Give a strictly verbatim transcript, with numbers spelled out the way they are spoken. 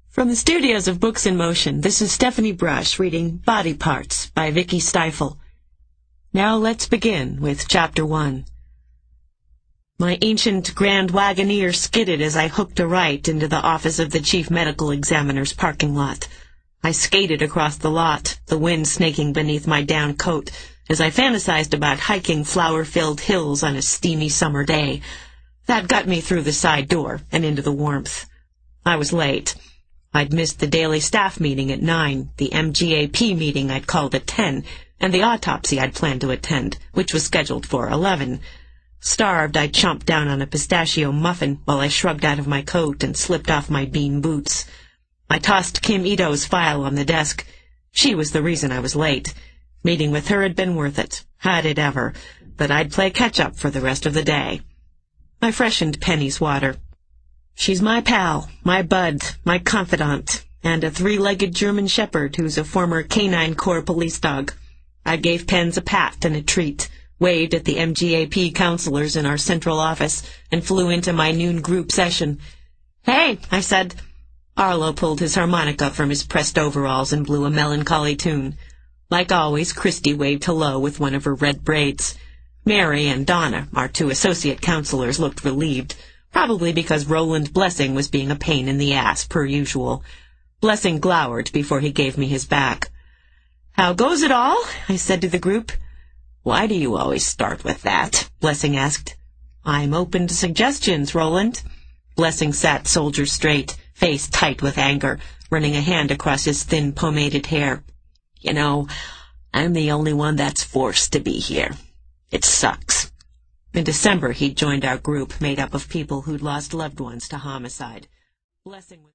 From the studios of Books in Motion, this is Stephanie Brush reading Body Parts by Vicky Stifel. Now let's begin with Chapter one. My ancient Grand Wagoneer skidded as I hooked a right into the office of the Chief Medical Examiner's parking lot. I skated across the lot, the wind snaking beneath my down coat, as I fantasized about hiking flower-filled hills on a steamy summer day. That got me through the side door and into the warmth. I was late. I'd missed the daily staff meeting at nine, the M G A P meeting I'd called at ten, and the autopsy I'd planned to attend, which was scheduled for eleven. Starved, I chomped down on a pistachio muffin while I shrugged out of my coat and slipped off my bean boots. I tossed Kim Ito's file on the desk. She was the reason I was late. Meeting with her had been worth it, had it ever, but I'd play catch-up for the rest of the day. I freshened Penny's water. She's my pal, my bud, my confidant, and a three-legged German shepherd who's a former Canine Corps police dog. I gave Pens a pat and a treat, waved at the M G A P counselors in our central office, and flew into my noon group session. "Hey," I said. Arlo pulled his harmonica from his pressed overalls and blew a melancholy tune. Like always, Christy waved hello with one of her red braids. Mary and Donna, our two associate counselors, looked relieved, probably because Roland Blessing was being a pain in the ass, per usual. Blessing glowered before he gave me his back. "How goes it all?" I said to the group. "Why do you always start with that?" Blessing asked. "I'm open to suggestions, Roland." Blessing sat soldier straight, face tight with anger, running a hand across his thin pomaded hair. "You know, I'm the only one that's forced to be here. It sucks." In December, he'd joined our group, made up of people who'd lost loved ones to homicide. Blessing